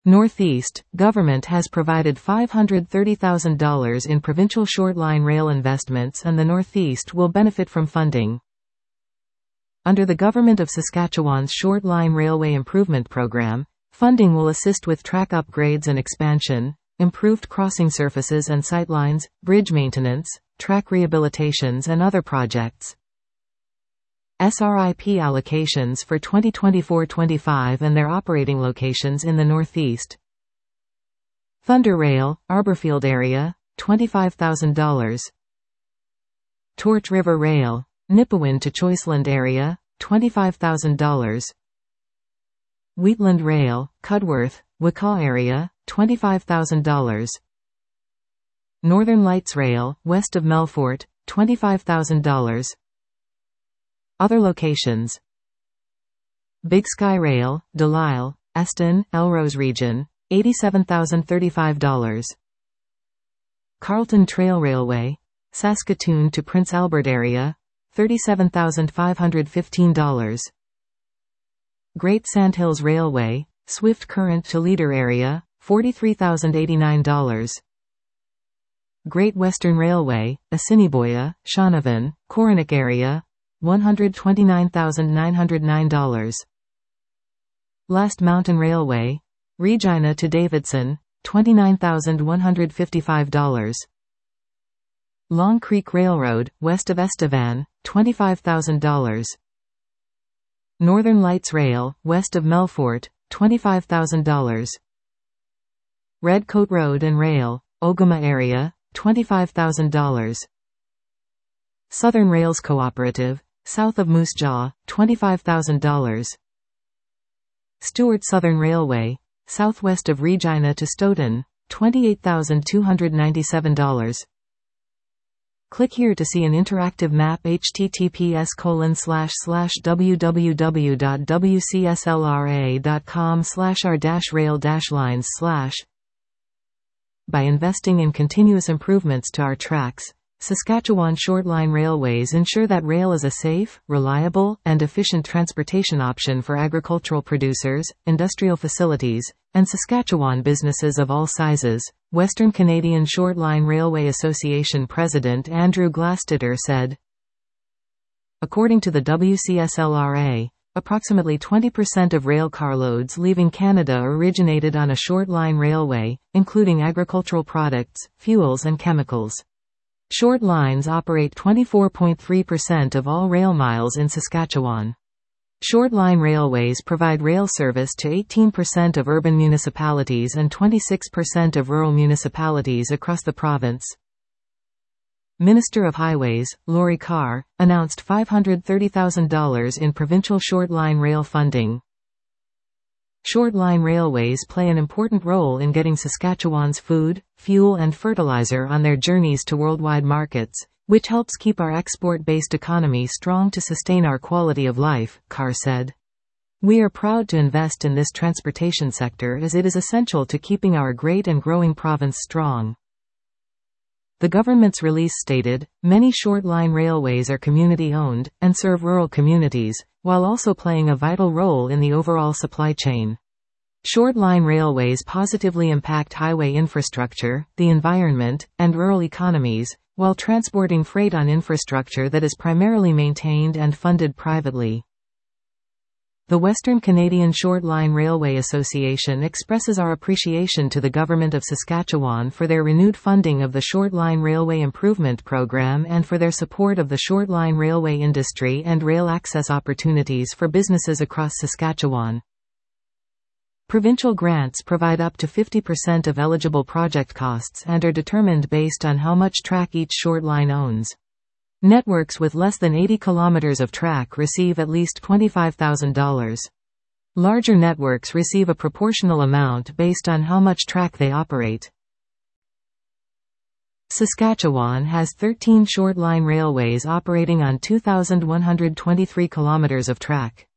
Northeast, government has provided $530,000 in provincial short-line rail investments and the Northeast will benefit from funding. Under the Government of Saskatchewan's Short-Line Railway Improvement Program, funding will assist with track upgrades and expansion, improved crossing surfaces and sightlines, bridge maintenance, track rehabilitations and other projects. SRIP allocations for 2024-25 and their operating locations in the Northeast. Thunder Rail, Arborfield area, $25,000. Torch River Rail, Nipawin to Choiceland area, $25,000. Wheatland Rail, Cudworth, Wakaw area, $25,000. Northern Lights Rail, west of Melfort, $25,000. Other locations. Big Sky Rail, Delisle, Eston, Elrose region, $87,035. Carlton Trail Railway, Saskatoon to Prince Albert area, $37,515. Great Sandhills Railway, Swift Current to Leader area, $43,089. Great Western Railway, Assiniboia, Shaunavon, Coronach area, $129,909. Last Mountain Railway, Regina to Davidson, $29,155. Long Creek Railroad, west of Estevan, $25,000. Northern Lights Rail, west of Melfort, $25,000. Redcoat Road and Rail, Ogama area, $25,000. Southern Rails Cooperative, south of Moose Jaw, $25,000. Stewart Southern Railway, southwest of Regina to Stoughton, $28,297. Click here to see an interactive map. https://www.wcslra.com/r-rail-lines/ By investing in continuous improvements to our tracks, Saskatchewan Short-Line Railways ensure that rail is a safe, reliable, and efficient transportation option for agricultural producers, industrial facilities, and Saskatchewan businesses of all sizes, Western Canadian Short-Line Railway Association President Andrew Glasteter said. According to the WCSLRA, approximately 20% of rail carloads leaving Canada originated on a short-line railway, including agricultural products, fuels and chemicals. Short lines operate 24.3% of all rail miles in Saskatchewan. Short-line railways provide rail service to 18% of urban municipalities and 26% of rural municipalities across the province. Minister of Highways, Laurie Carr, announced $530,000 in provincial short-line rail funding. Short-line railways play an important role in getting Saskatchewan's food, fuel and fertilizer on their journeys to worldwide markets, which helps keep our export-based economy strong to sustain our quality of life, Carr said. We are proud to invest in this transportation sector as it is essential to keeping our great and growing province strong. The government's release stated, many short-line railways are community-owned, and serve rural communities, while also playing a vital role in the overall supply chain. Short-line railways positively impact highway infrastructure, the environment, and rural economies, while transporting freight on infrastructure that is primarily maintained and funded privately. The Western Canadian Short-Line Railway Association expresses our appreciation to the Government of Saskatchewan for their renewed funding of the Short-Line Railway Improvement Program and for their support of the short-line railway industry and rail access opportunities for businesses across Saskatchewan. Provincial grants provide up to 50% of eligible project costs and are determined based on how much track each short line owns. Networks with less than 80 kilometers of track receive at least $25,000. Larger networks receive a proportional amount based on how much track they operate. Saskatchewan has 13 short-line railways operating on 2,123 kilometers of track.